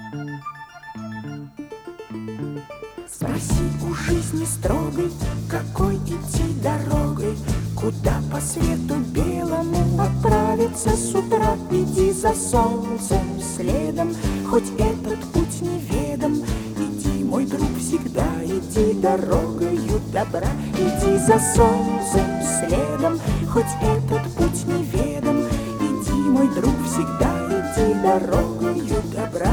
Спроси у жизни строгой, какой идти дорогой, куда по свету белому отправиться с утра. Иди за солнцем следом, хоть этот путь неведом. Иди, мой друг, всегда иди дорогою добра. Иди за солнцем следом, хоть этот путь неведом. Иди, мой друг, всегда иди дорогою добра.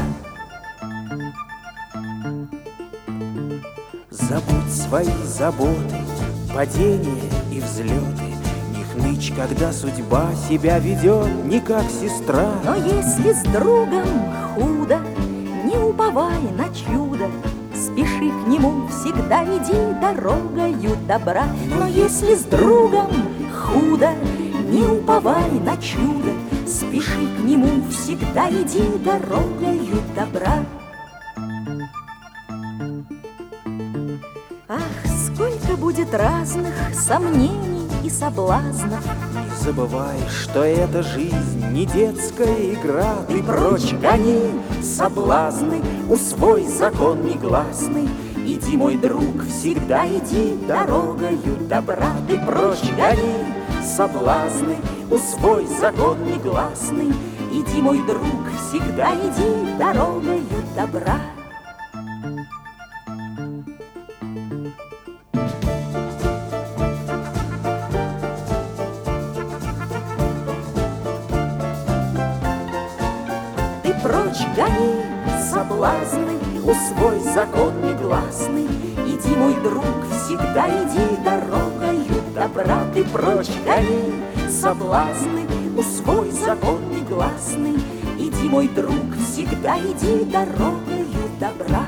Забудь свои заботы, падения и взлеты. Не хнычь, когда судьба себя ведет не как сестра. Но если с другом худо, не уповай на чудо. Спеши к нему, всегда иди дорогою добра. Но если с другом худо, не уповай на чудо. Спеши к нему, всегда иди дорогою добра. Ах, сколько будет разных сомнений и соблазнов. Не забывай, что эта жизнь не детская игра. Ты прочь гони соблазны, усвой закон негласный. Иди, мой друг, всегда иди дорогою добра. Ты прочь гони соблазны, усвой закон негласный. Иди, мой друг, всегда иди дорогою добра. Прочь гони соблазны, усвой закон негласный. Иди, мой друг, всегда иди дорогою добра. Ты прочь гони соблазны, усвой закон негласный. Иди, мой друг, всегда иди дорогою добра.